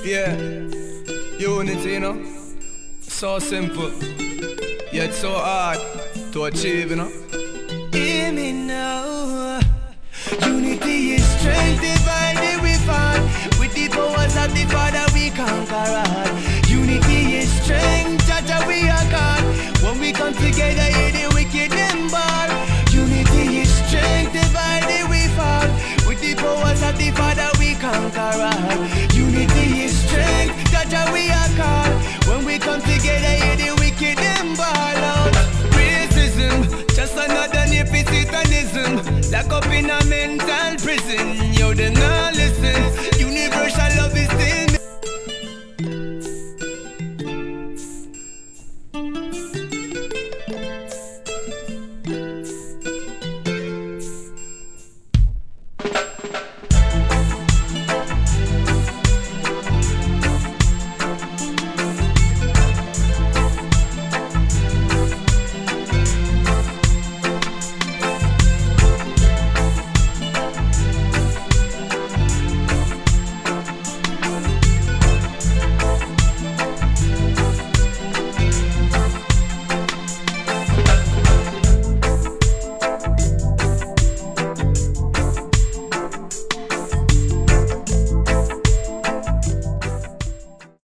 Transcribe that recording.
Yeah, unity, you know. So simple, yet so hard to achieve, you know. Hear me now. Unity is strength divine.